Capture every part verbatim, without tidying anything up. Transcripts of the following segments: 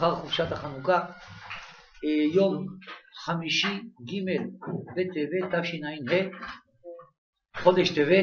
לאחר חופשת החנוכה, יום חמישי ג' בטבת תשע"ה, חודש טבת.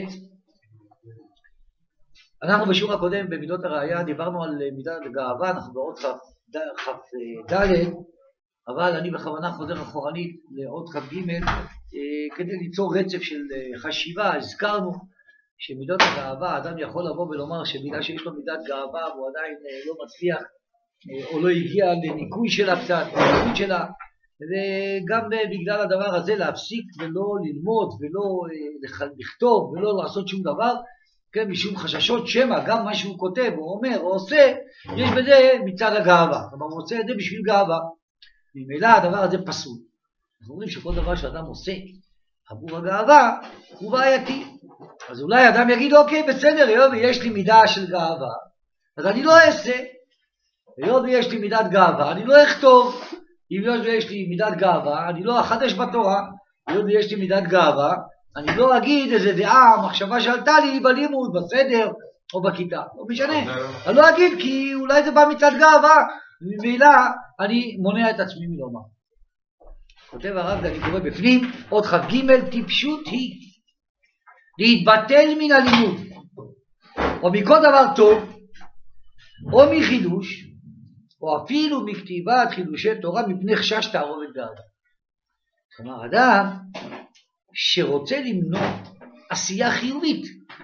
אנחנו בשיעור הקודם במידות הראייה דיברנו על מידת הגאווה, אנחנו בעוד כ"ד, אבל אני בכוונה חוזר אחורנית לעוד כ"ג כדי ליצור רצף של חשיבה. הזכרנו שמידות הגאווה, אדם יכול לבוא ולומר שמידה שיש לו מידת גאווה והוא עדיין לא מצליח או לא הגיע לניקוי שלה קצת, לניקוי שלה, וגם בגלל הדבר הזה להפסיק ולא ללמוד ולא לכתוב ולא לעשות שום דבר, כן, משום חששות שמא גם מה שהוא כותב או אומר או עושה, יש בזה מצד הגאווה, כלומר הוא עושה את זה בשביל גאווה. ממילא הדבר הזה פסול. אנחנו אומרים שכל דבר שאדם עושה עבור הגאווה הוא בעייתי. אז אולי אדם יגיד, אוקיי, בסדר, היות ויש לי מידה של גאווה, אז אני לא אעשה. היות ויש לי מידת גאווה, אני לא אכתוב. אם יש לי מידת גאווה, אני לא אחדש בתורה. היות ויש לי מידת גאווה, אני לא אגיד איזה דעה, מחשבה שעלתה לי בלימוד, בסדר או בכיתה. לא משנה. אני לא אגיד כי אולי זה בא מצד גאווה, וממילא אני מונע את עצמי מלומר. כותב הרב, ואני קורא בפנים, עוד כ"ג, טיפשות היא להתבטל מן הלימוד, או מכל דבר טוב, או מחידוש, או אפילו מכתיבת חידושי תורה מפני חשש תערובת גאווה. כלומר, אדם שרוצה למנוע עשייה חיובית,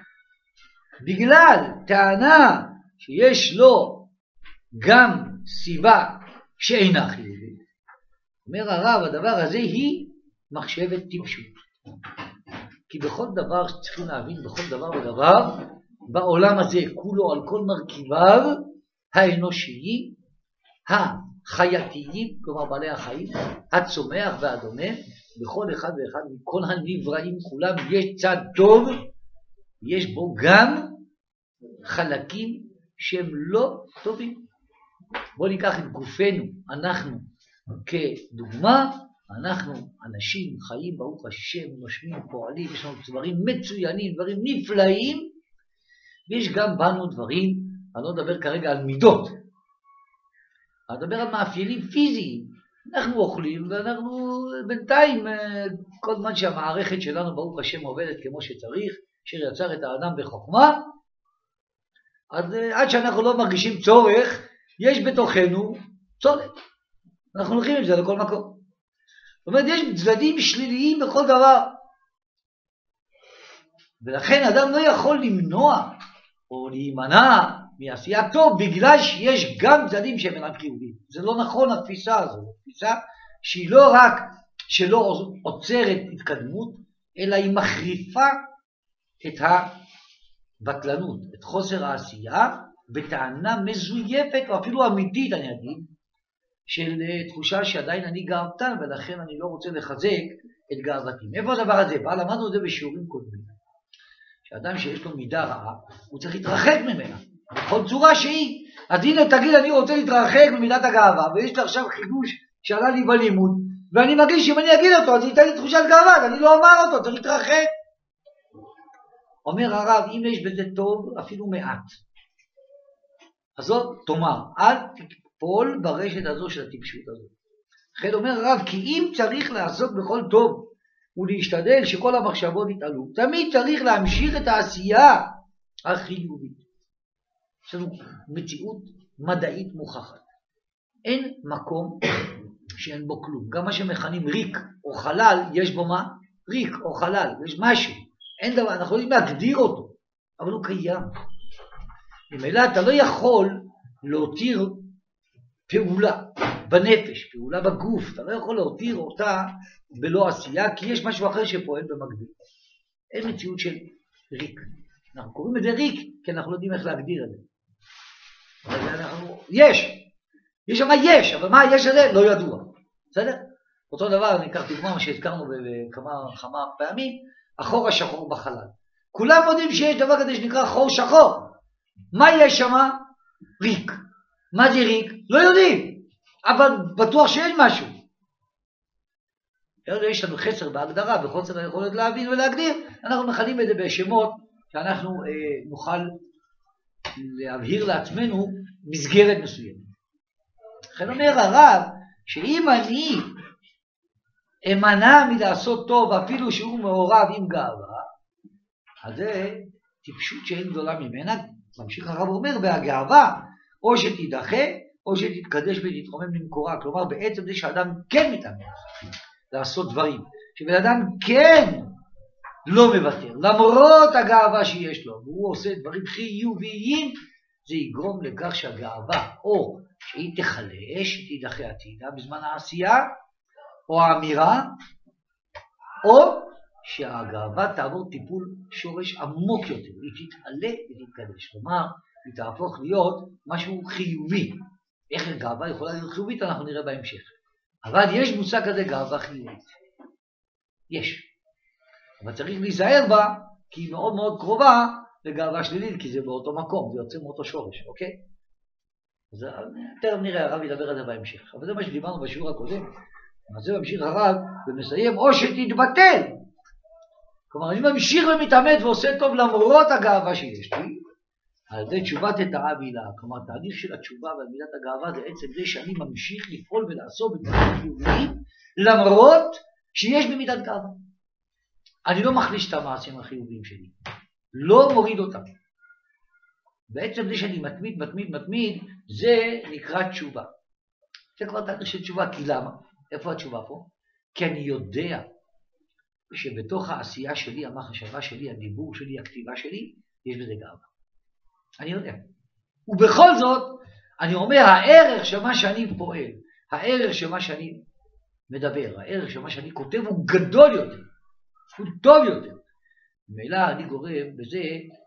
בגלל טענה שיש לו גם סיבה שאינה חיובית, אומר הרב, הדבר הזה היא מחשבת טיפשות. כי בכל דבר שצריכים להבין, בכל דבר ודבר, בעולם הזה כולו על כל מרכיביו, האנושיים, החייתיים, כלומר בעלי החיים, הצומח והדומם, בכל אחד ואחד מכל הנבראים כולם יש צד טוב, יש בו גם חלקים שהם לא טובים. בואו ניקח את גופנו, אנחנו כדוגמה, אנחנו אנשים חיים, ברוך השם, נושמים, פועלים, יש לנו דברים מצוינים, דברים נפלאים, ויש גם בנו דברים, אני לא מדבר כרגע על מידות, אני מדבר על מאפיינים פיזיים. אנחנו אוכלים ואנחנו בינתיים, כל זמן שהמערכת שלנו ברוך השם עובדת כמו שצריך, שיצר את האדם בחוכמה, אז עד שאנחנו לא מרגישים צורך, יש בתוכנו צורך. אנחנו הולכים עם זה לכל מקום. זאת אומרת, יש צדדים שליליים בכל דבר. ולכן אדם לא יכול למנוע או להימנע מעשייה טוב, בגלל שיש גם צדדים שהם אינם חיוביים. זה לא נכון התפיסה הזו. התפיסה שהיא לא רק שלא עוצרת התקדמות, אלא היא מחריפה את הבטלנות, את חוסר העשייה, בטענה מזויפת או אפילו אמיתית, אני אגיד, של תחושה שעדיין אני גאוותן ולכן אני לא רוצה לחזק את גאוותי. מאיפה הדבר הזה בא? למדנו את זה בשיעורים קודמים. שאדם שיש לו מידה רעה, הוא צריך להתרחק ממנה, בכל צורה שהיא. אז הנה תגיד, אני רוצה להתרחק ממידת הגאווה, ויש לי עכשיו חידוש שעלה לי בלימוד, ואני מרגיש שאם אני אגיד אותו, אז ייתן לי תחושת גאווה, אז אני לא אומר אותו, צריך להתרחק. אומר הרב, אם יש בזה טוב, אפילו מעט, אז זאת תאמר, אל תפול ברשת הזו של הטיפשות הזו. לכן אומר הרב, כי אם צריך לעסוק בכל טוב, ולהשתדל שכל המחשבות יתעלו, תמיד צריך להמשיך את העשייה החיובית. יש לנו מציאות מדעית מוכחת. אין מקום שאין בו כלום. גם מה שמכנים ריק או חלל, יש בו מה? ריק או חלל, יש משהו. אין דבר, אנחנו יכולים להגדיר אותו, אבל הוא קיים. ממילא אתה לא יכול להותיר פעולה בנפש, פעולה בגוף, אתה לא יכול להותיר אותה בלא עשייה, כי יש משהו אחר שפועל במקביל. אין מציאות של ריק. אנחנו קוראים את זה ריק, כי אנחנו לא יודעים איך להגדיר את זה. אנחנו... יש, יש שם יש, אבל מה יש הזה לא ידוע. בסדר? אותו דבר, אני אקח דוגמה מה שהזכרנו בכמה כמה פעמים, החור השחור בחלל. כולם יודעים שיש דבר כזה שנקרא חור שחור. מה יש שם? ריק. מה זה ריק? לא יודעים, אבל בטוח שיש משהו. יש לנו חסר בהגדרה וחוסר היכולת להבין ולהגדיר, אנחנו מכנים את זה בשמות שאנחנו אה, נוכל להבהיר לעצמנו מסגרת מסוימת. לכן אומר הרב, שאם אני אמנע מלעשות טוב, אפילו שהוא מעורב עם גאווה, אז זה טיפשות שאין גדולה ממנה. ממשיך הרב אומר, והגאווה או שתידחה, או שתתקדש ותתרומם למקורה. כלומר, בעצם זה שאדם כן מתאמץ לעשות דברים, שבן אדם כן לא מוותר, למרות הגאווה שיש לו, והוא עושה דברים חיוביים, זה יגרום לכך שהגאווה, או שהיא תחלש, תידחה עתידה בזמן העשייה, או האמירה, או שהגאווה תעבור טיפול שורש עמוק יותר, היא תתעלה ותתקדש. כלומר, היא תהפוך להיות משהו חיובי. איך גאווה יכולה להיות חיובית, אנחנו נראה בהמשך. אבל יש מושג כזה גאווה חיובית. יש. אבל צריך להיזהר בה, כי היא מאוד מאוד קרובה לגאווה שלילית, כי זה באותו מקום, זה יוצא מאותו שורש, אוקיי? אז יותר נראה, הרב ידבר על זה בהמשך. אבל זה מה שדיברנו בשיעור הקודם. אז זה ממשיך הרב ומסיים, או שתתבטל. כלומר, אני ממשיך ומתאמץ ועושה טוב למרות הגאווה שיש לי, על זה תשובת את האבילה. כלומר, תהליך של התשובה ועל מידת הגאווה זה עצם זה שאני ממשיך לפעול ולעשות בדברים חיוביים, למרות שיש בי מידת גאווה. אני לא מחליש את המעשים החיוביים שלי, לא מוריד אותם. בעצם זה שאני מתמיד, מתמיד, מתמיד, זה נקרא תשובה. זה כבר תהליך של תשובה, כי למה? איפה התשובה פה? כי אני יודע שבתוך העשייה שלי, המחשבה שלי, הדיבור שלי, הכתיבה שלי, יש בזה גאווה. אני יודע. ובכל זאת, אני אומר, הערך של מה שאני פועל, הערך של מה שאני מדבר, הערך של מה שאני כותב הוא גדול יותר, הוא טוב יותר. ממילא אני גורם בזה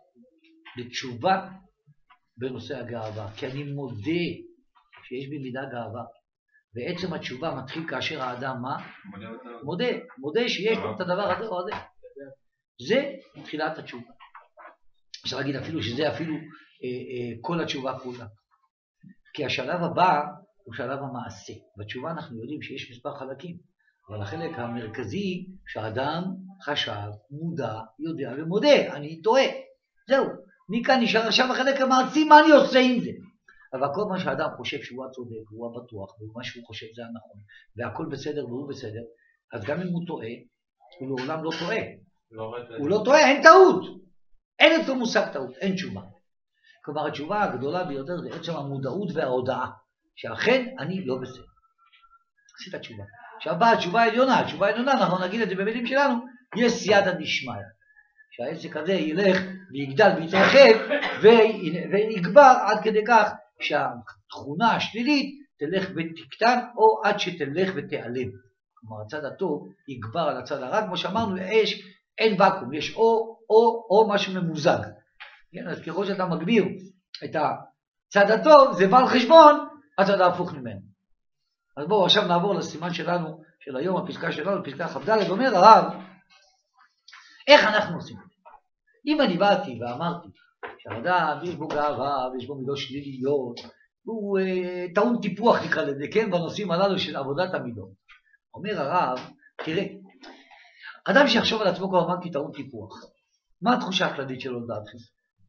לתשובה בנושא הגאווה, כי אני מודה שיש בי מידה גאווה. בעצם התשובה מתחיל כאשר האדם מה? מודה, מודה, מודה שיש לו את הדבר הזה או הזה. זה תחילת התשובה. אפשר להגיד אפילו שזה אפילו אה, אה, כל התשובה כולה. כי השלב הבא הוא שלב המעשה. בתשובה אנחנו יודעים שיש מספר חלקים, אבל החלק המרכזי שהאדם חשב, מודע, יודע ומודה. אני טועה. זהו. מכאן נשאר עכשיו החלק המעשי, מה אני עושה עם זה? אבל כל מה שהאדם חושב שהוא הצודק, הוא הבטוח, ומה שהוא חושב זה הנכון, והכל בסדר והוא בסדר, אז גם אם הוא טועה, הוא לעולם לא טועה. לא הוא לא טועה, אין טעות. אין אותו מושג טעות, אין תשובה. כלומר, התשובה הגדולה ביותר זה עצם המודעות וההודעה, שאכן אני לא בסדר. עשית תשובה. עכשיו באה התשובה העליונה, התשובה העליונה, אנחנו נגיד את זה במילים שלנו, יש סייעתא דשמיא. שהעסק הזה ילך ויגדל ויתרחב ויגבר עד כדי כך שהתכונה השלילית תלך ותקטן או עד שתלך ותיעלם. כלומר, הצד הטוב יגבר על הצד הרע, כמו שאמרנו, יש, אין ואקום, יש או, או, או משהו ממוזג. כן, אז ככל שאתה מגביר את הצד הטוב, זה בא על חשבון הצד ההפוך ממנו. אז בואו עכשיו נעבור לסימן שלנו, של היום, הפסקה שלנו, פסקה כ"ד, אומר הרב, איך אנחנו עושים? אם אני באתי ואמרתי שהאדם יש בו גאווה ויש בו מידות שליליות, הוא אה, טעון טיפוח נקרא לזה, כן, בנושאים הללו של עבודת המידות. אומר הרב, תראה, אדם שיחשוב על עצמו כבר אמרתי טעון טיפוח, מה התחושה הכללית שלו לדעתכם?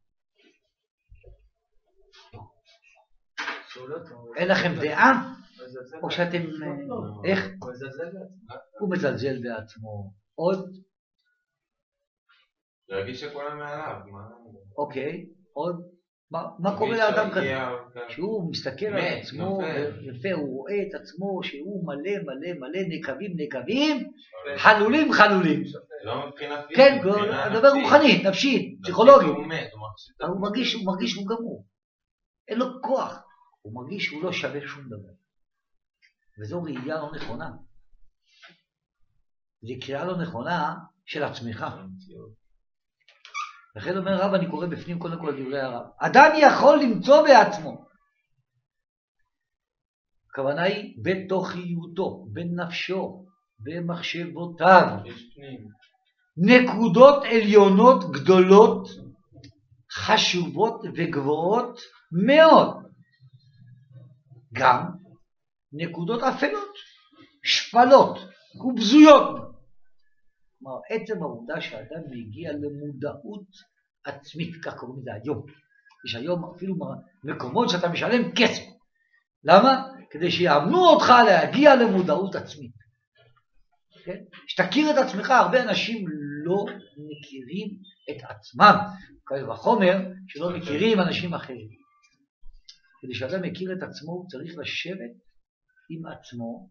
אין לכם דעה? או שאתם, איך? הוא מזלזל בעצמו. עוד? להרגיש שכולם מעליו. אוקיי, עוד? מה קורה לאדם כזה? שהוא מסתכל על עצמו יפה, הוא רואה את עצמו שהוא מלא מלא מלא נקבים נקבים, חלולים חלולים. כן, הדבר רוחני, נפשי, פסיכולוגי. הוא מרגיש שהוא גמור. אין לו כוח. הוא מרגיש שהוא לא שווה שום דבר. וזו ראייה לא נכונה. זו קריאה לא נכונה של עצמך. לכן אומר הרב, אני קורא בפנים קודם כל דברי הרב. אדם יכול למצוא בעצמו. הכוונה היא בתוכיותו, בנפשו, במחשבותיו. נקודות עליונות גדולות, חשובות וגבוהות מאוד. גם נקודות אפלות, שפלות ובזויות. כלומר, עצם העובדה שהאדם מגיע למודעות עצמית, כך קוראים לזה היום. יש היום אפילו מקומות שאתה משלם כסף, למה? כדי שיאמנו אותך להגיע למודעות עצמית. כן? שתכיר את עצמך, הרבה אנשים לא מכירים את עצמם. קל וחומר שלא מכירים אנשים אחרים. כדי שאדם מכיר את עצמו, הוא צריך לשבת עם עצמו,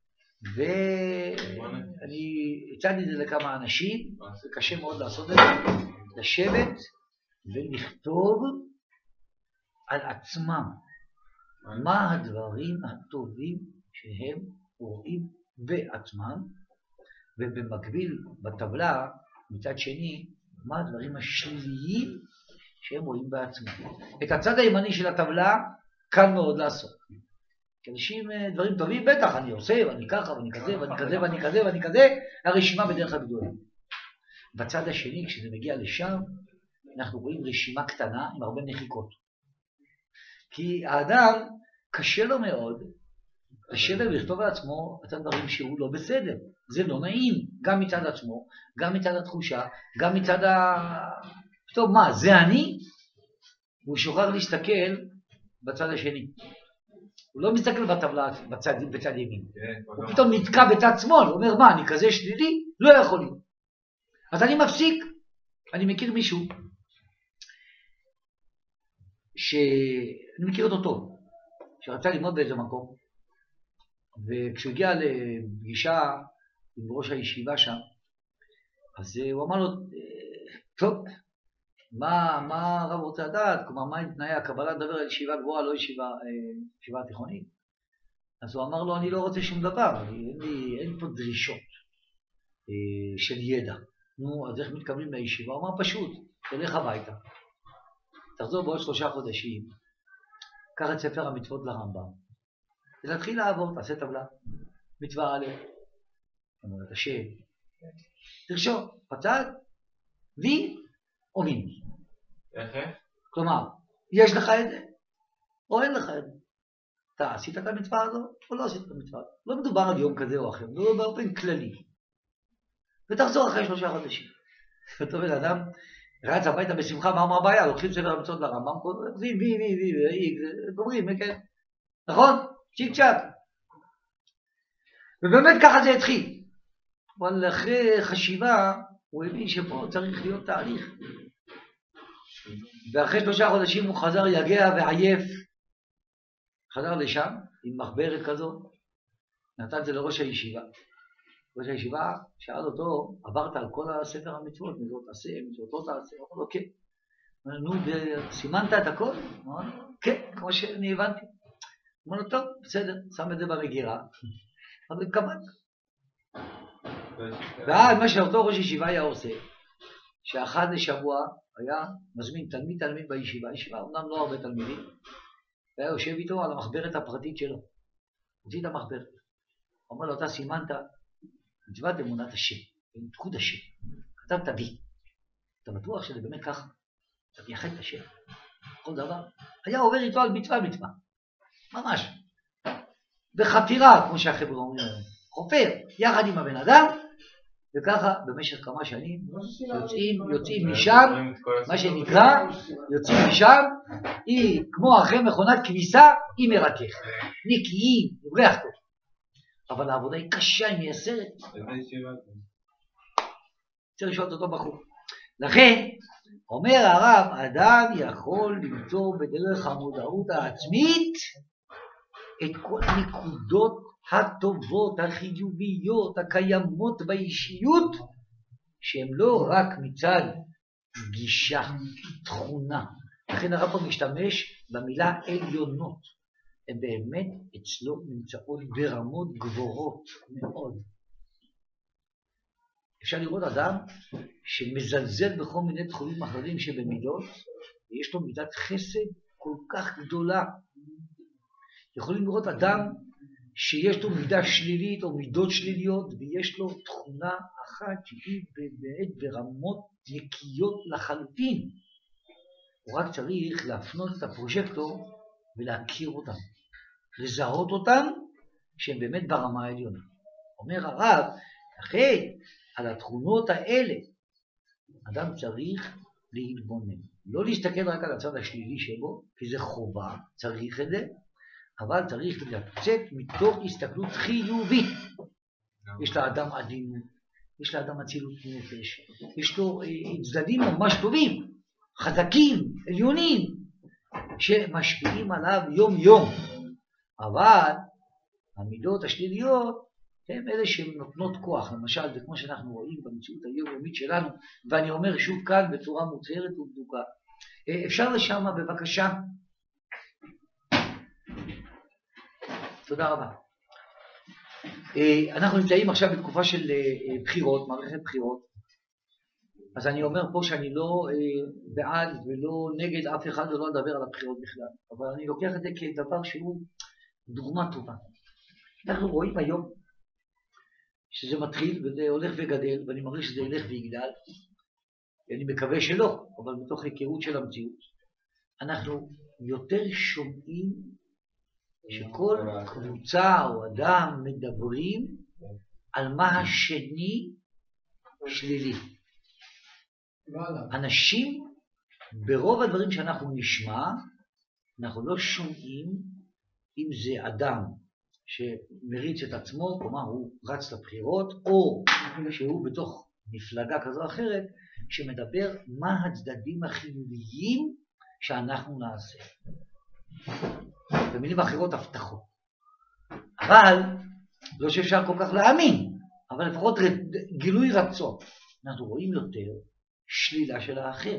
ואני הצעתי את זה לכמה אנשים, זה קשה מאוד לעשות את זה, לשבת ולכתוב על עצמם מה הדברים הטובים שהם רואים בעצמם, ובמקביל בטבלה מצד שני מה הדברים השליליים שהם רואים בעצמם. את הצד הימני של הטבלה קל מאוד לעשות. כי אנשים דברים טובים, בטח, אני עושה, ואני ככה, ואני כזה, ואני כזה, ואני כזה, ואני כזה, הרשימה בדרך הגדולה. בצד השני, כשזה מגיע לשם, אנחנו רואים רשימה קטנה עם הרבה נחיקות. כי האדם קשה לו מאוד לשבת ולכתוב על עצמו את הדברים שהוא לא בסדר. זה לא נעים, גם מצד עצמו, גם מצד התחושה, גם מצד ה... טוב, מה, זה אני? והוא שוכח להסתכל בצד השני. הוא לא מסתכל בטבלה בצד, בצד ימין. הוא פתאום נתקע בצד שמאל, הוא אומר, מה, אני כזה שלילי? לא יכול להיות. אז אני מפסיק. אני מכיר מישהו שאני מכיר אותו טוב, שרצה ללמוד באיזה מקום, וכשהוא הגיע לפגישה עם ראש הישיבה שם, אז הוא אמר לו, טוב, מה, מה הרב רוצה לדעת? כלומר, מה עם תנאי הקבלה? לדבר על ישיבה גבוהה, לא ישיבה, ישיבה תיכונית. אז הוא אמר לו, אני לא רוצה שום דבר, אין לי, אין לי פה דרישות של ידע. נו, אז איך מתקבלים לישיבה? הוא אמר פשוט, תלך הביתה. תחזור בעוד שלושה חודשים, קח את ספר המצוות לרמב"ם, ולהתחיל לעבור, תעשה טבלה, מצווה א', אומרת השם, תרשום, בצד, וי או מינוס. כלומר, יש לך את זה, או אין לך את זה. אתה עשית את המצווה הזו, או לא עשית את המצווה הזו. לא מדובר על יום כזה או אחר, מדובר באופן כללי. ותחזור אחרי שלושה חודשים. אותו בן אדם רץ הביתה בשמחה, מה מה הבעיה? לוקחים ספר המצוות לרמב"ם, וי, וי, וי, וי, וי, גומרים, כן? נכון? צ'יק צ'אק. ובאמת ככה זה התחיל. אבל אחרי חשיבה, הוא הבין שפה צריך להיות תהליך. ואחרי שלושה חודשים הוא חזר יגע ועייף. חזר לשם עם מחברת כזו, נתן את זה לראש הישיבה. ראש הישיבה שאל אותו, עברת על כל הספר המצוות, מזאת תעשה, מזאת לא תעשה, הוא אמר לו, כן. נו, סימנת את הכל? הוא אמר לו, כן, כמו שאני הבנתי. הוא אמר לו, טוב, בסדר, שם את זה במגירה, אבל כמובן. ואז מה שאותו ראש ישיבה היה עושה, שאחד לשבוע היה מזמין תלמיד תלמיד בישיבה, ישיבה, אמנם לא הרבה תלמידים, והיה יושב איתו על המחברת הפרטית שלו. הוציא את המחברת. הוא אומר לו, אתה סימנת מצוות אמונת השם, תקוד השם. כתבת בי. אתה בטוח שזה באמת ככה? אתה מייחד את השם. כל דבר. היה עובר איתו על מצווה מצווה. ממש. בחפירה, כמו שהחבר'ה אומרים. חופר, יחד עם הבן אדם, וככה במשך כמה שנים יוצאים, יוצאים משם, מה שנקרא, יוצאים משם, היא כמו אחרי מכונת כביסה, היא מרכך. נקיים, ריח טוב. אבל העבודה היא קשה, היא מייסרת. צריך לשאול את אותו בחור. לכן, אומר הרב, אדם יכול למצוא בדרך המודעות העצמית את כל הנקודות הטובות, החיוביות, הקיימות באישיות, שהן לא רק מצד גישה, תכונה. לכן הרב פה משתמש במילה עליונות. הן באמת אצלו נמצאות ברמות גבוהות מאוד. אפשר לראות אדם שמזלזל בכל מיני תחומים אחרים שבמידות, ויש לו מידת חסד כל כך גדולה. יכולים לראות אדם שיש לו מידה שלילית או מידות שליליות, ויש לו תכונה אחת שהיא באמת ברמות נקיות לחלוטין. הוא רק צריך להפנות את הפרוז'קטור ולהכיר אותם, לזהות אותם שהם באמת ברמה העליונה. אומר הרב, אחרי על התכונות האלה, אדם צריך להתבונן. לא להסתכל רק על הצד השלילי שבו, כי זה חובה, צריך את זה, אבל צריך לצאת מתוך הסתכלות חיובית. יש לאדם עדינות, יש לאדם אצילות נפש, יש לו צדדים ממש טובים, חזקים, עליונים, שמשפיעים עליו יום יום. אבל המידות השליליות הם אלה שהן נותנות כוח. למשל, זה כמו שאנחנו רואים במציאות היומיומית שלנו, ואני אומר שוב כאן בצורה מוצהרת ובדוקה. אפשר לשם בבקשה? תודה רבה. אנחנו נמצאים עכשיו בתקופה של בחירות, מערכת בחירות. אז אני אומר פה שאני לא בעד ולא נגד אף אחד ולא אדבר על הבחירות בכלל. אבל אני לוקח את זה כדבר שהוא דוגמה טובה. אנחנו רואים היום שזה מתחיל וזה הולך וגדל, ואני מרגיש שזה ילך ויגדל. אני מקווה שלא, אבל מתוך היכרות של המציאות. אנחנו יותר שומעים שכל קבוצה או אדם מדברים על מה השני שלילי. אנשים, ברוב הדברים שאנחנו נשמע, אנחנו לא שומעים אם זה אדם שמריץ את עצמו, כלומר הוא רץ לבחירות, או שהוא בתוך מפלגה כזו או אחרת, שמדבר מה הצדדים החיוביים שאנחנו נעשה. במילים אחרות הבטחות. אבל, לא שאפשר כל כך להאמין, אבל לפחות גילוי רצון. אנחנו רואים יותר שלילה של האחר.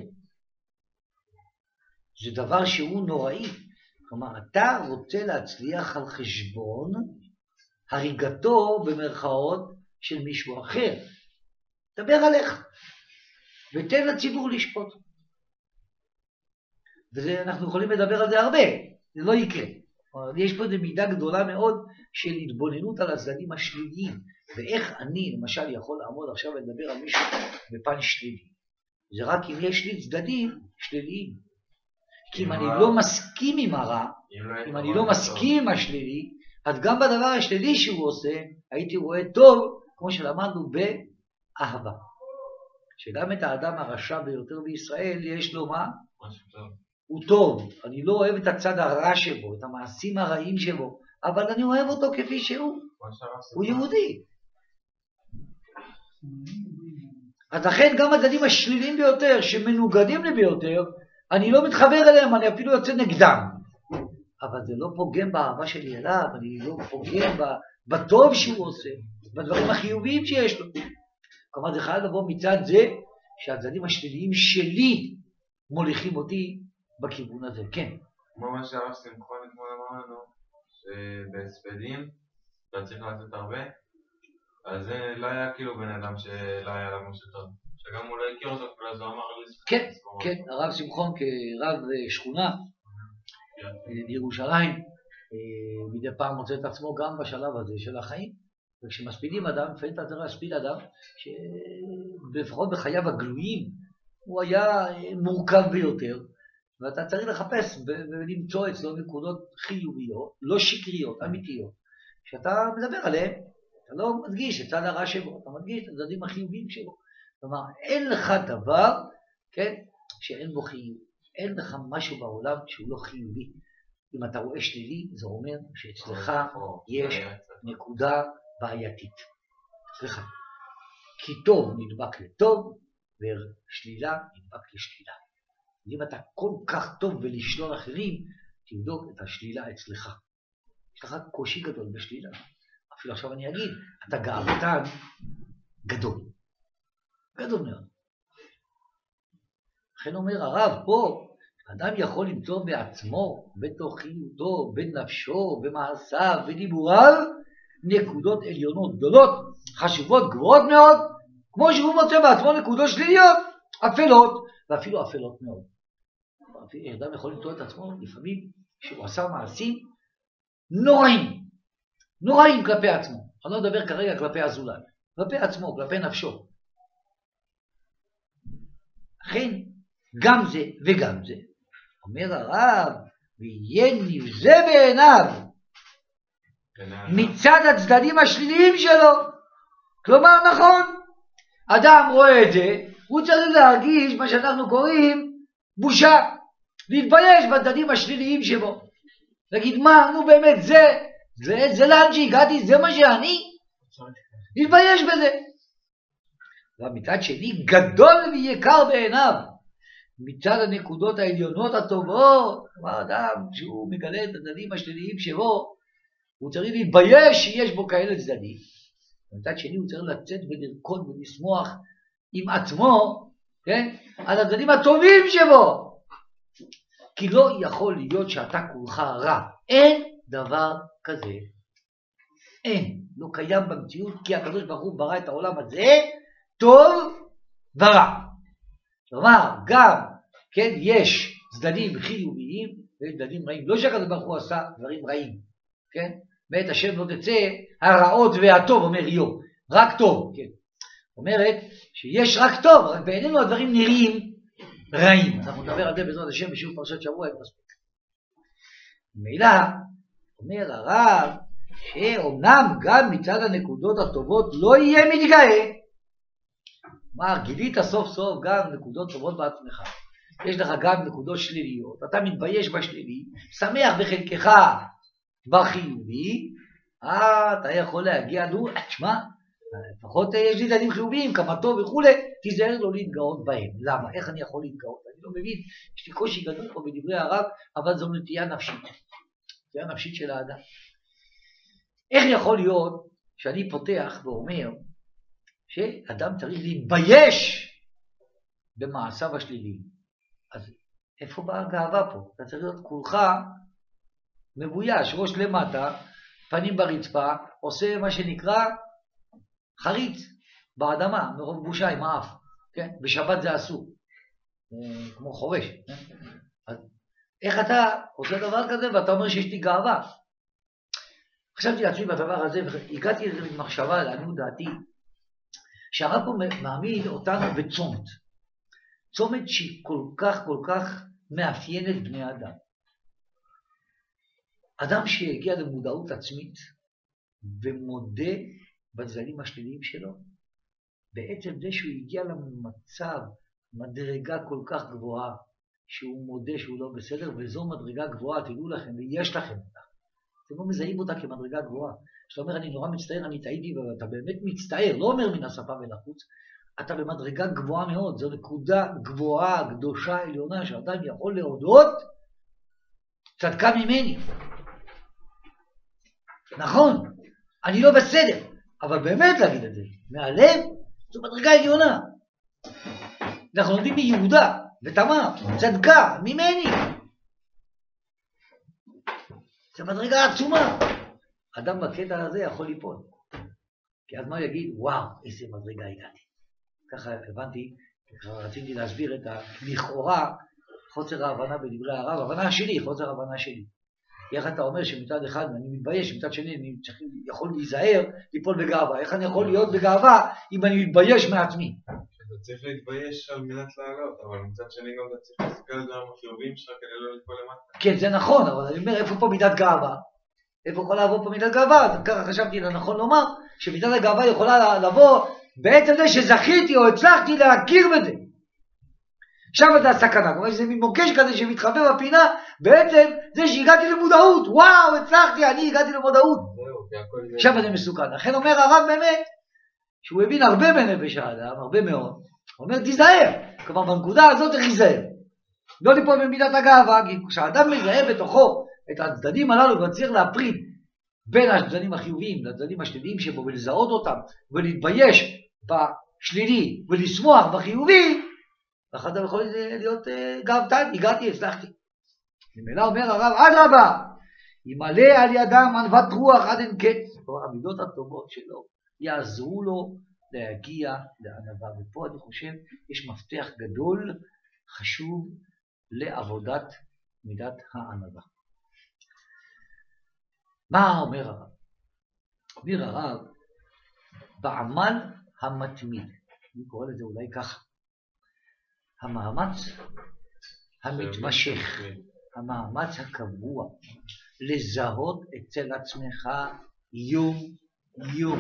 זה דבר שהוא נוראי. כלומר, אתה רוצה להצליח על חשבון הריגתו במרכאות של מישהו אחר. דבר עליך, ותן לציבור לשפוט. ואנחנו יכולים לדבר על זה הרבה, זה לא יקרה. יש פה איזו מידה גדולה מאוד של התבוננות על הצדדים השליליים, ואיך אני למשל יכול לעמוד עכשיו ולדבר על מישהו בפן שלילי. זה רק אם יש לי צדדים שליליים. כי אם אני לא מסכים עם הרע, אם אני לא מסכים עם השלילי, אז גם בדבר השלילי שהוא עושה, הייתי רואה טוב, כמו שלמדנו באהבה. שגם את האדם הרשע ביותר בישראל יש לו מה? הוא טוב. אני לא אוהב את הצד הרע שבו, את המעשים הרעים שבו, אבל אני אוהב אותו כפי שהוא. הוא יהודי. אז לכן גם הצדדים השליליים ביותר, שמנוגדים לי ביותר, אני לא מתחבר אליהם, אני אפילו יוצא נגדם. אבל זה לא פוגם באהבה שלי אליו, אני לא פוגם בטוב שהוא עושה, בדברים החיוביים שיש לו. כלומר, זה חייב לבוא מצד זה, שהצדדים השליליים שלי מוליכים אותי בכיוון הזה, כן. כמו מה שהרב שמחון אתמול אמר לנו, שבהספדים, אתה צריך לעשות הרבה, אז זה לא היה כאילו בן אדם שלא היה לו משהו טוב. שגם הוא לא הכיר אותו, אז הוא אמר לי... כן, כן, הרב שמחון כרב שכונה בירושלים, מדי פעם מוצא את עצמו גם בשלב הזה של החיים, וכשמספידים אדם, לפעמים אתה צריך להספיד אדם, שלפחות בחייו הגלויים, הוא היה מורכב ביותר, ואתה צריך לחפש ולמצוא אצלו נקודות חיוביות, לא שקריות, אמיתיות, שאתה מדבר עליהן, אתה לא מדגיש את צד הרע שבו, אתה מדגיש את הצדדים החיוביים שלו. כלומר, אין לך דבר, כן, שאין בו חיוב. אין לך משהו בעולם שהוא לא חיובי. אם אתה רואה שלילי, זה אומר שאצלך יש נקודה בעייתית. סליחה. כי טוב נדבק לטוב, ושלילה נדבק לשלילה. אם אתה כל כך טוב ולשלול אחרים, תבדוק את השלילה אצלך. יש לך קושי גדול בשלילה. אפילו עכשיו אני אגיד, אתה גאוותן גדול. גדול מאוד. לכן אומר הרב פה, אדם יכול למצוא בעצמו, בתוכיותו, בנפשו, במעשיו, בדיבוריו, נקודות עליונות גדולות, חשובות גבוהות מאוד, כמו שהוא מוצא בעצמו נקודות שליליות, אפלות, ואפילו אפלות מאוד. אדם יכול למצוא את עצמו לפעמים שהוא עשה מעשים נוראים, נוראים כלפי עצמו. אני לא מדבר כרגע כלפי הזולת, כלפי עצמו, כלפי נפשו. לכן, גם זה וגם זה. אומר הרב, ויהיה נבזה בעיניו, מצד הצדדים השליליים שלו. כלומר, נכון, אדם רואה את זה, הוא צריך להרגיש מה שאנחנו קוראים בושה, להתבייש בצדדים השליליים שבו. להגיד, מה, נו באמת, זה, זה, זה לאן שהגעתי, זה מה שאני? להתבייש בזה. ומצד שני, גדול ויקר בעיניו, מצד הנקודות העליונות הטובות, כלומר אדם שהוא מגלה את הצדדים השליליים שבו, הוא צריך להתבייש שיש בו כאלה צדדים. ומצד שני הוא צריך לצאת ולרקוד ולשמוח עם עצמו, כן? על הצדדים הטובים שבו. כי לא יכול להיות שאתה כולך רע. אין דבר כזה. אין. לא קיים במציאות, כי הקדוש ברוך הוא ברא את העולם הזה טוב ורע. כלומר, גם, כן, יש צדדים חיוביים ויש צדדים רעים. לא שהקדוש ברוך הוא עשה דברים רעים, כן? מאת השם לא תצא הרעות והטוב, אומר איוב. רק טוב, כן. אומרת שיש רק טוב, רק בעינינו הדברים נראים רעים. אנחנו נדבר על זה בעזרת השם בשיעור פרשת שבוע. ממילא, אומר הרב, שאומנם גם מצד הנקודות הטובות לא יהיה מתגאה. כלומר, גילית סוף סוף גם נקודות טובות בעצמך. יש לך גם נקודות שליליות, אתה מתבייש בשלילי, שמח בחלקך בחיובי, אתה יכול להגיע, נו, תשמע, לפחות יש לי צדדים חיוביים, כמה טוב וכו', תיזהר לא להתגאות בהם. למה? איך אני יכול להתגאות? אני לא מבין, יש לי קושי גדול פה בדברי הרב, אבל זו נטייה נפשית. נטייה נפשית של האדם. איך יכול להיות שאני פותח ואומר שאדם צריך להתבייש במעשיו השליליים? אז איפה באה הגאווה פה? אתה צריך להיות כולך מבויש, ראש למטה, פנים ברצפה, עושה מה שנקרא חריץ באדמה, מרוב בושה עם האף, כן? בשבת זה אסור, כמו חורש. כן? אז איך אתה עושה דבר כזה ואתה אומר שיש לי גאווה? חשבתי לעצמי בדבר הזה, והגעתי לזה במחשבה, לעניות דעתי, שהרב פה מעמיד אותנו בצומת. צומת שהיא כל כך כל כך מאפיינת בני אדם. אדם שהגיע למודעות עצמית ומודה בצדדים השליליים שלו, בעצם זה שהוא הגיע למצב, מדרגה כל כך גבוהה, שהוא מודה שהוא לא בסדר, וזו מדרגה גבוהה, תדעו לכם, ויש לכם אותה. אתם לא מזהים אותה כמדרגה גבוהה. כשאתה אומר, אני נורא מצטער, אני טעיתי, ואתה באמת מצטער, לא אומר מן השפה ולחוץ, אתה במדרגה גבוהה מאוד, זו נקודה גבוהה, קדושה, עליונה, שאדם יכול להודות, צדקה ממני. נכון, אני לא בסדר, אבל באמת להגיד את זה, מהלב, זו מדרגה עליונה. אנחנו לומדים מיהודה ותמר, צדקה ממני. זו מדרגה עצומה. אדם בקטע הזה יכול ליפול. כי אז מה יגיד? וואו, איזה מדרגה הגעתי. ככה הבנתי, ככה רציתי להסביר את לכאורה חוסר ההבנה בדברי הרב, הבנה שלי, חוסר ההבנה שלי. איך אתה אומר שמצד אחד אני מתבייש, מצד שני אני יכול להיזהר, ליפול בגאווה. איך אני יכול להיות בגאווה אם אני מתבייש מעצמי? אתה צריך להתבייש על מנת לעלות, אבל מצד שני גם אתה צריך להסתכל על דברים החיוביים שלך כדי לא ליפול למטה. כן, זה נכון, אבל אני אומר, איפה פה מידת גאווה? איפה יכולה לבוא פה מידת גאווה? אז ככה חשבתי לנכון לומר, שמידת הגאווה יכולה לבוא בעצם זה שזכיתי או הצלחתי להכיר בזה. שם זה הסכנה, כלומר שזה ממוקש כזה שמתחבא בפינה, בעצם זה שהגעתי למודעות, וואו, הצלחתי, אני הגעתי למודעות. שם זה מסוכן. לכן אומר הרב באמת, שהוא הבין הרבה בנפש האדם, הרבה מאוד, הוא אומר תיזהר, כלומר בנקודה הזאת צריך להיזהר. לא ליפול במידת הגאווה, כי כשאדם מזהה בתוכו את הצדדים הללו וצריך להפריד בין הצדדים החיוביים לצדדים השליליים שבו ולזהות אותם ולהתבייש בשלילי ולשמוח בחיובי, ואחד יכול להיות גאוותן, הגעתי, הצלחתי. ממילא אומר הרב, אדרבה, ימלא על ידם ענוות רוח עד אין קץ, המידות הטובות שלו יעזרו לו להגיע לענווה. ופה אני חושב יש מפתח גדול, חשוב לעבודת מידת הענווה. מה אומר הרב? אומר הרב, בעמל המתמיד, אני קורא לזה אולי ככה, המאמץ המתמשך, המאמץ הקבוע, לזהות אצל עצמך יום יום.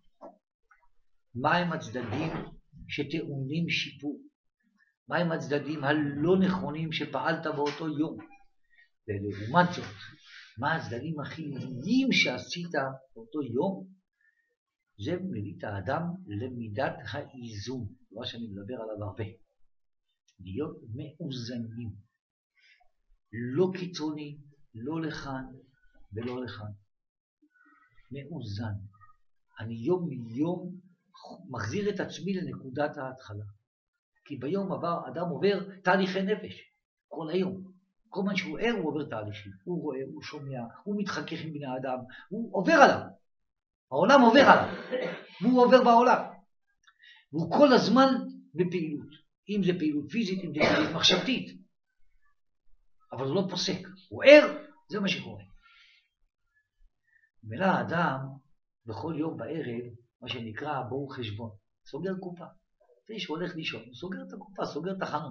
מהם הצדדים שטעונים שיפור? מהם הצדדים הלא נכונים שפעלת באותו יום? ולעומת זאת, מה הצדדים החיוביים שעשית באותו יום, זה מביא את האדם למידת האיזון, מה שאני מדבר עליו הרבה. להיות מאוזנים, לא קיצוני, לא לכאן ולא לכאן. מאוזן. אני יום יום מחזיר את עצמי לנקודת ההתחלה. כי ביום הבא אדם עובר תהליכי נפש, כל היום. כל מה שהוא ער הוא עובר תהליכים. הוא רואה, הוא שומע, הוא מתחכך עם בני האדם, הוא עובר עליו. העולם עובר עליו, והוא עובר בעולם. והוא כל הזמן בפעילות. אם זה פעילות פיזית, אם זה פעילות מחשבתית. אבל הוא לא פוסק. הוא ער, זה מה שקורה. ולא האדם, בכל יום בערב, מה שנקרא בור חשבון, סוגר קופה. זה שהולך לישון, הוא סוגר את הקופה, סוגר את החנות.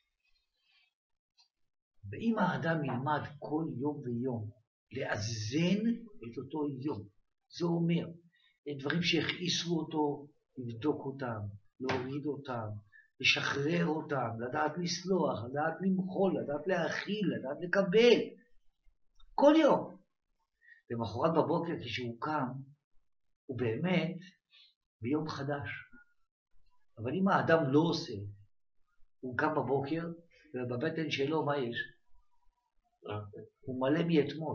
ואם האדם ילמד כל יום ויום, לאזן את אותו יום, זה אומר, דברים שהכעיסו אותו, לבדוק אותם, להוריד אותם, לשחרר אותם, לדעת לסלוח, לדעת למחול, לדעת להכיל, לדעת לקבל. כל יום. למחרת בבוקר כשהוא קם, הוא באמת ביום חדש. אבל אם האדם לא עושה, הוא קם בבוקר, ובבטן שלו מה יש? הוא מלא מאתמול.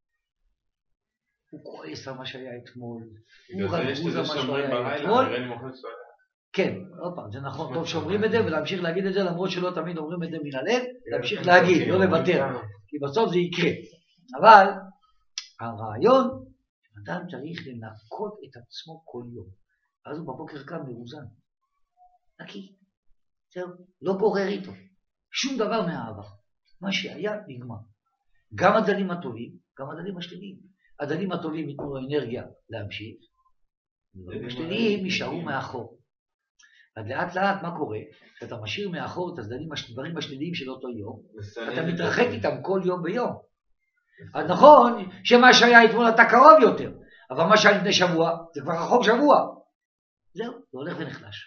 הוא כועס על מה שהיה אתמול. הוא רגוז על מה שהיה אתמול. כן, עוד פעם, זה נכון, טוב שאומרים את זה, ולהמשיך להגיד את זה, למרות שלא תמיד אומרים את זה מן הלב, להמשיך להגיד, לא לוותר, כי בסוף זה יקרה. אבל הרעיון, אדם צריך לנקות את עצמו כל יום. אז הוא בבוקר קם מאוזן. נקי. זהו, לא גורר איתו. שום דבר מהעבר. מה שהיה נגמר. גם הדלים הטובים, גם הדלים השליליים. הדלים הטובים ייתנו לו אנרגיה להמשיך, הדלים השליליים יישארו מאחור. אז לאט לאט מה קורה? כשאתה משאיר מאחור את הדברים השליליים של אותו יום, אתה מתרחק איתם כל יום ביום. אז נכון שמה שהיה אתמול אתה קרוב יותר, אבל מה שהיה לפני שבוע זה כבר רחוק שבוע. זהו, זה הולך ונחלש.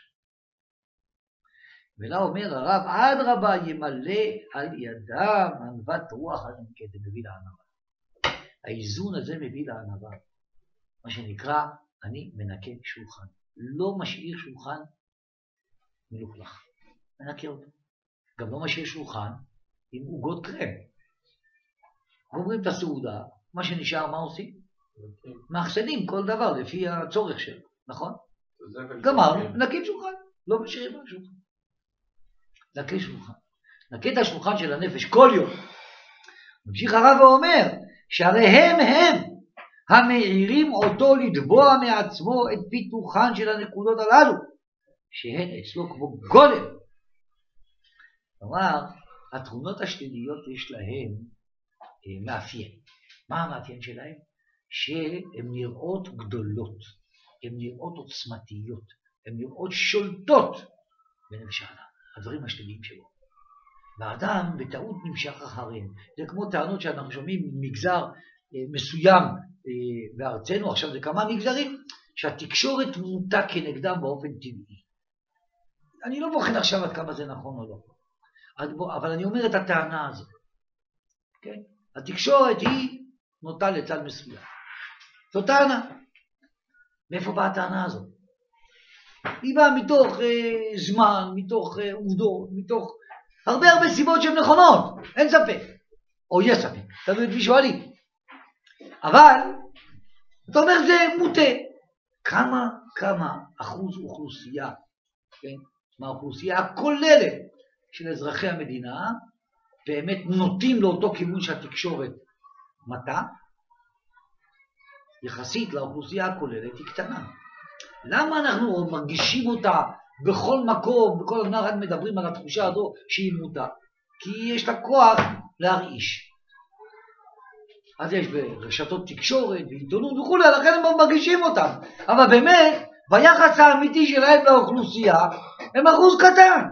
ולא אומר הרב, עד רבה ימלא על ידם ענבת רוח הנמקת, זה מביא לענבה. האיזון הזה מביא לענבה. מה שנקרא, אני מנקה שולחן. לא משאיר שולחן מלוכלך. מנקה אותו. גם לא משאיר שולחן עם עוגות קרם. גומרים את הסעודה, מה שנשאר מה עושים? מאחסנים כל דבר לפי הצורך שלו, נכון? גמרנו, נקה שולחן. לא משאירים על שולחן. נקה שולחן. נקה את השולחן של הנפש כל יום. ממשיך הרב ואומר, שהרי הם הם המאירים אותו לטבוע מעצמו את פיתוחן של הנקודות הללו, שהן אצלו כמו גולם. כלומר, התכונות השליליות יש להן אה, מאפיין. מה המאפיין שלהן? שהן נראות גדולות, הן נראות עוצמתיות, הן נראות שולטות בנפש האדם. הדברים השליליים שלו. והאדם בטעות נמשך אחריהם. זה כמו טענות שאנחנו שומעים ממגזר אה, מסוים אה, בארצנו, עכשיו זה כמה מגזרים, שהתקשורת מוטה כנגדם באופן טבעי. אני לא בוחן עכשיו עד כמה זה נכון או לא. אבל אני אומר את הטענה הזאת. כן? התקשורת היא נוטה לצד מסוים. זו טענה. מאיפה באה הטענה הזאת? היא באה מתוך אה, זמן, מתוך אה, עובדות, מתוך הרבה הרבה סיבות שהן נכונות, אין ספק. או יש ספק, תלוי את מי שואלים. אבל, אתה אומר זה מוטה. כמה, כמה אחוז אוכלוסייה, כן? מהאוכלוסייה הכוללת של אזרחי המדינה, באמת נוטים לאותו כיוון שהתקשורת מטה, יחסית לאוכלוסייה הכוללת היא קטנה. למה אנחנו מרגישים אותה בכל מקום, בכל הזמן מדברים על התחושה הזו שהיא מוטה? כי יש לה כוח להרעיש. אז יש ברשתות תקשורת, בעיתונות וכו', לכן הם מרגישים אותם. אבל באמת, ביחס האמיתי שלהם לאוכלוסייה, הם אחוז קטן.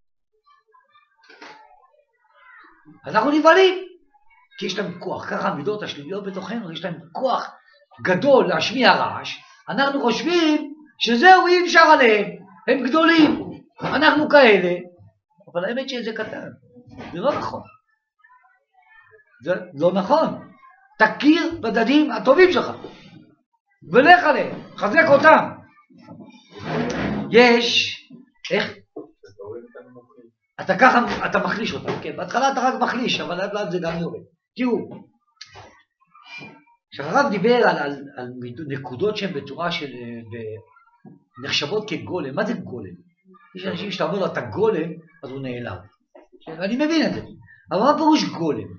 אנחנו נבהלים, כי יש להם כוח, ככה המידות השליליות בתוכנו, יש להם כוח גדול להשמיע רעש. אנחנו חושבים שזהו, אי אפשר עליהם, הם גדולים, אנחנו כאלה, אבל האמת שזה קטן, זה לא נכון. זה לא נכון. תכיר בדדים הטובים שלך, ולך עליהם, חזק אותם. יש, איך? אתה ככה, אתה מחליש אותם, כן, בהתחלה אתה רק מחליש, אבל עד לאט זה גם יורד. תראו, כשהרב דיבר על, על, על נקודות שהן בצורה של, נחשבות כגולם, מה זה גולם? יש אנשים שאתה אומר לו, אתה גולם, אז הוא נעלם. אני מבין את זה, אבל מה פירוש גולם?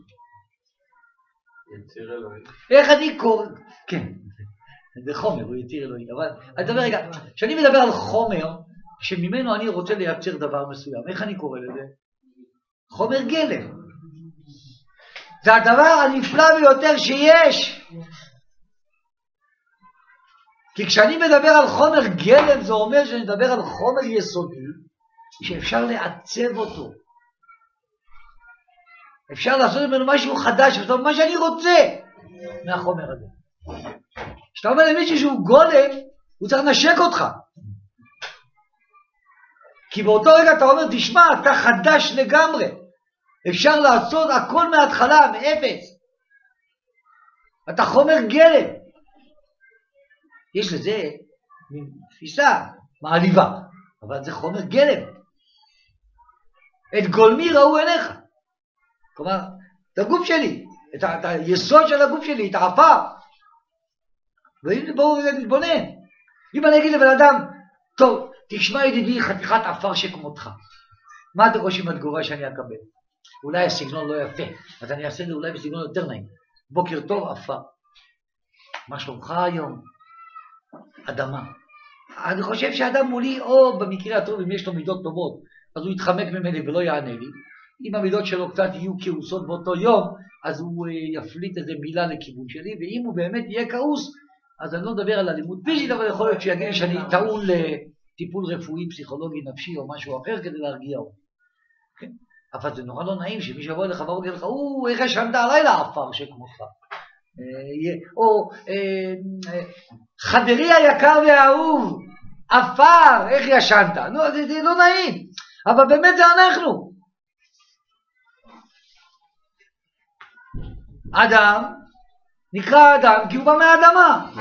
יציר אלוהי. איך אני קורא? כן, זה חומר, הוא יציר אלוהי, אבל אני מדבר רגע, כשאני מדבר על חומר, שממנו אני רוצה לייצר דבר מסוים, איך אני קורא לזה? חומר גלם. זה הדבר הנפלא ביותר שיש. כי כשאני מדבר על חומר גלם, זה אומר שאני מדבר על חומר יסודי, שאפשר לעצב אותו. אפשר לעשות ממנו משהו חדש, לעשות מה שאני רוצה מהחומר הזה. כשאתה אומר למישהו שהוא גולם, הוא צריך לנשק אותך. כי באותו רגע אתה אומר, תשמע, אתה חדש לגמרי. אפשר לעשות הכל מההתחלה, מאפס. אתה חומר גלם. יש לזה תפיסה מעליבה, אבל זה חומר גלם. את גולמי ראו אליך. כלומר, את הגוף שלי, את, ה- את היסוד של הגוף שלי, את העפר. ואם בואו רגע נתבונן. אם אני אגיד לבן אדם, טוב, תשמע ידידי חתיכת עפר שכמותך. מה אתה חושב עם התגובה שאני אקבל? אולי הסגנון לא יפה, אז אני אעשה את זה אולי בסגנון יותר נעים. בוקר טוב, עפר. מה שלומך היום? אדמה. אני חושב שאדם מולי, או במקרה הטוב, אם יש לו מידות טובות, אז הוא יתחמק ממני ולא יענה לי. אם המידות שלו קצת יהיו כעוסות באותו יום, אז הוא יפליט איזה מילה לכיוון שלי, ואם הוא באמת יהיה כעוס, אז אני לא מדבר על אלימות פיזית, אבל יכול להיות שיגיד שאני טעון לטיפול רפואי, פסיכולוגי, נפשי או משהו אחר כדי להרגיע אותו. כן? אבל זה נורא לא נעים שמי שבוא אליך ואומר לך, הוא, איך ישנת הלילה עפר שכמותך. או חברי היקר והאהוב, עפר, איך ישנת? לא, זה, זה לא נעים, אבל באמת זה אנחנו. אדם נקרא אדם כי הוא בא מהאדמה.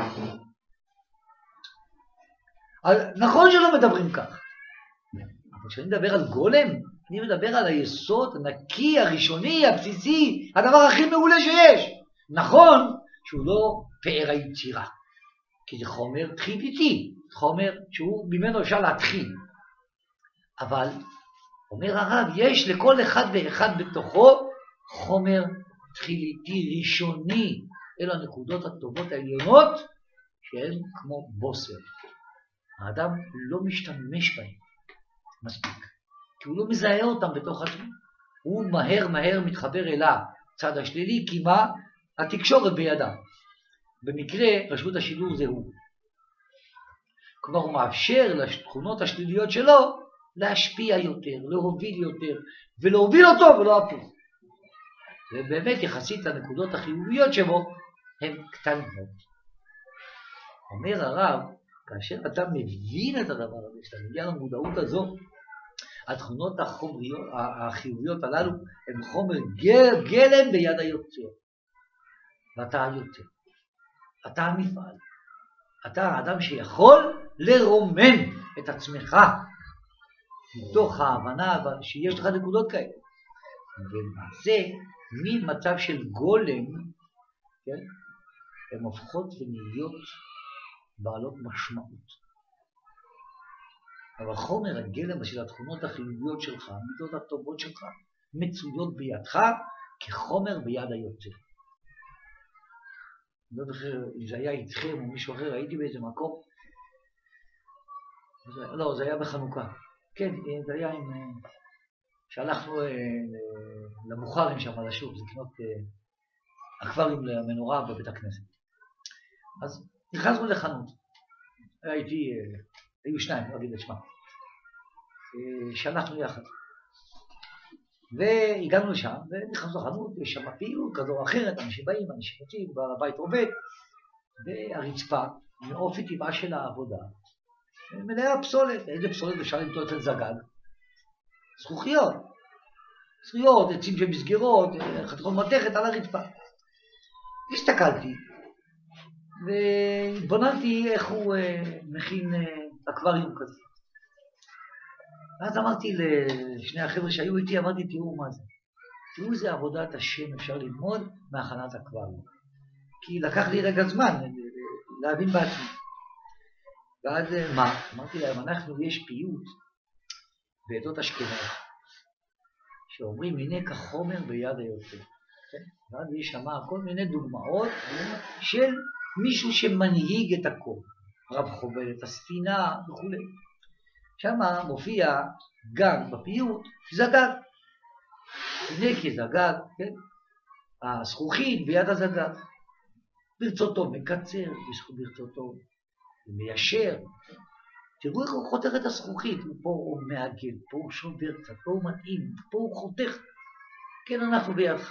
נכון שלא מדברים כך, אבל כשאני מדבר על גולם, אני מדבר על היסוד הנקי, הראשוני, הבסיסי, הדבר הכי מעולה שיש. נכון שהוא לא פאר היצירה, כי זה חומר תחילתי, חומר שהוא ממנו אפשר להתחיל. אבל, אומר הרב, יש לכל אחד ואחד בתוכו חומר תחילתי, ראשוני. אלו הנקודות הטובות העליונות שהן כמו בוסר. האדם לא משתמש בהן מספיק, כי הוא לא מזהה אותם בתוך עצמו. הוא מהר מהר מתחבר אל הצד השלילי, כי מה? התקשורת בידם. במקרה, רשות השידור זה הוא. כלומר, הוא מאפשר לתכונות השליליות שלו להשפיע יותר, להוביל יותר, ולהוביל אותו ולא הפוך. ובאמת, יחסית לנקודות החיוביות שבו, הן קטנות. אומר הרב, כאשר אתה מבין את הדבר הזה, שאתה מגיע למודעות הזו, התכונות החומריות, החיוביות הללו, הן חומר גל, גלם ביד היוצר. ואתה היוצר. אתה המפעל. אתה האדם שיכול לרומם את עצמך, מתוך ההבנה שיש לך נקודות כאלה. ולמעשה, ממצב של גולם, כן? הן הופכות ונהיות בעלות משמעות. אבל חומר הגלם של התכונות החיוביות שלך, המידות הטובות שלך, מצויות בידך כחומר ביד היוצר. אני לא זוכר אם זה היה איתכם או מישהו אחר, הייתי באיזה מקום. לא, זה היה בחנוכה. כן, זה היה עם... שהלכנו למוחרים שם על השוק, לקנות אקווריום למנורה בבית הכנסת. אז נכנסנו לחנות. הייתי, היו שניים, לא אגיד את שמם. שהלכנו יחד. והגענו לשם, ונכנסנו לחנות, יש שם פעילות כזו או אחרת, אנשים באים, אנשים יוצאים, הבית עובד, והרצפה, מאופי טבעה של העבודה, מלאה פסולת. איזה פסולת אפשר למצוא אצל זגג? זכוכיות. זכוכיות, עצים של מסגרות, חתיכות מתכת על הרצפה. הסתכלתי, והתבוננתי איך הוא מכין אקווריום כזה. אז אמרתי לשני החבר'ה שהיו איתי, אמרתי, תראו מה זה. תראו איזה עבודת השם אפשר ללמוד מהכנת אקווריום. כי לקח לי רגע זמן להבין בעצמי. ואז מה? אמרתי להם, אנחנו יש פיוט בעדות אשכנז, שאומרים, הנה כחומר ביד היוצא. ואז יש שם כל מיני דוגמאות של מישהו שמנהיג את הכל. רב חובל את הספינה וכו'. שם מופיע גם בפיוט זגג. הנה כזגג, כן? הזכוכית ביד הזגג. ברצותו מקצר, ברצותו מיישר. תראו איך הוא חותך את הזכוכית. פה הוא מעגל, פה הוא שובר קצת, פה הוא מתאים, פה הוא חותך. כן, אנחנו בידך.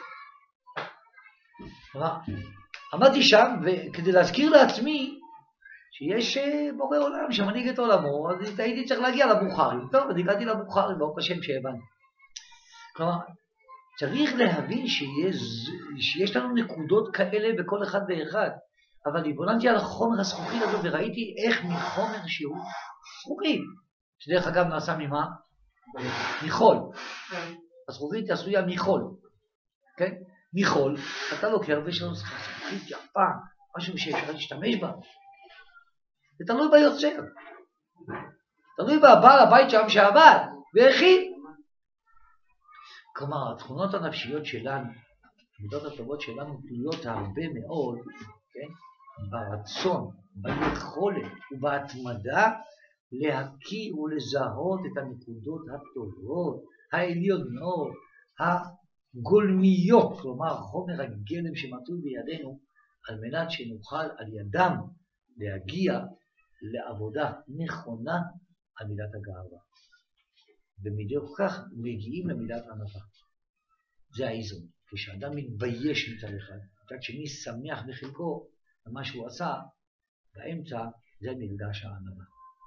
עמדתי שם, וכדי להזכיר לעצמי שיש בורא עולם שמנהיג את עולמו, אז הייתי צריך להגיע לבוכרים. טוב, אז הגעתי לבוכרים, ברוך השם שהבנתי. כלומר, צריך להבין שיש, שיש לנו נקודות כאלה בכל אחד ואחד, אבל התבוננתי על החומר הזכוכית הזה וראיתי איך מחומר שהוא זכוכית, שדרך אגב נעשה ממה? מחול. הזכוכית עשויה מחול, כן? מחול, אתה לוקח ויש לנו זכוכית יפה, משהו שאפשר להשתמש בה. זה תלוי ביוצר, תלוי בבעל הבית שם שעבד והכין. כלומר, התכונות הנפשיות שלנו, המידות הטובות שלנו, תלויות הרבה מאוד, כן? ברצון, ביכולת ובהתמדה להכיר ולזהות את הנקודות הטובות, העליונות, הגולמיות, כלומר חומר הגלם שמצוי בידינו, על מנת שנוכל על ידם להגיע לעבודה נכונה על מידת הגאווה. ומדרך כך מגיעים למידת ענווה. זה האיזון. כשאדם מתבייש מצד אחד, מצד שני שמח בחלקו במה שהוא עשה, באמצע זה נרגש הענווה.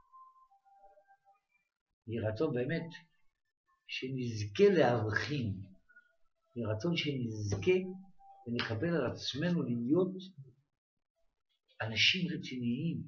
יהי רצון באמת שנזכה להבחין, יהי רצון שנזכה ונקבל על עצמנו להיות אנשים רציניים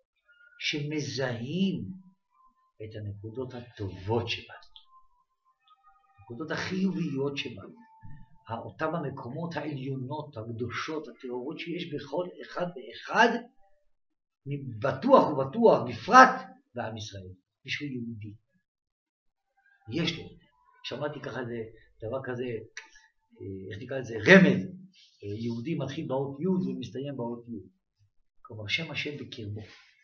שמזהים את הנקודות הטובות שבנו, הנקודות החיוביות שבנו, אותם המקומות העליונות, הקדושות, הטהורות שיש בכל אחד ואחד, בטוח ובטוח, בפרט בעם ישראל, מישהו יהודי. יש לו. שמעתי ככה זה, דבר כזה, איך נקרא לזה, רמז, יהודי מתחיל באות י' ומסתיים באות י'. כלומר, שם השם בקרבו.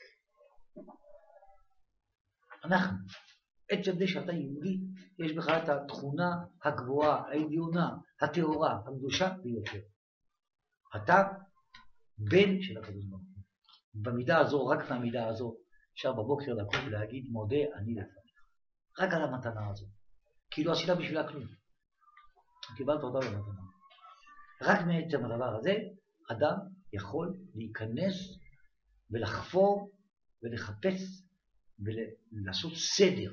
אנחנו, עצם זה שאתה יהודי, יש בך את התכונה הגבוהה, העליונה, הטהורה, הקדושה ביותר. אתה בן של הקדוש ברוך הוא. במידה הזו, רק מהמידה הזו, אפשר בבוקר לקום ולהגיד, מודה אני לפניך. רק על המתנה הזו. כי לא עשית בשבילה כלום. קיבלת אותה במתנה. רק מעצם הדבר הזה, אדם יכול להיכנס ולחפור ולחפש ולעשות סדר.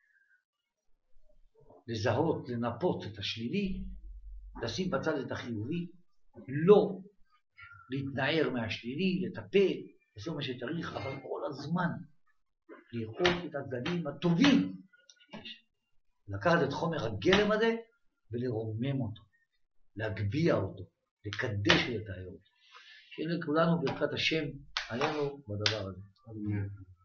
לזהות, לנפות את השלילי, לשים בצד את החיובי, לא להתנער מהשלילי, לטפל, לעשות מה שצריך, אבל כל הזמן לראות את הצדדים הטובים שיש. לקחת את חומר הגלם הזה ולרומם אותו, להגביה אותו, לקדש ולתאר אותו. שיהיה לכולנו ברכת השם עלינו בדבר הזה.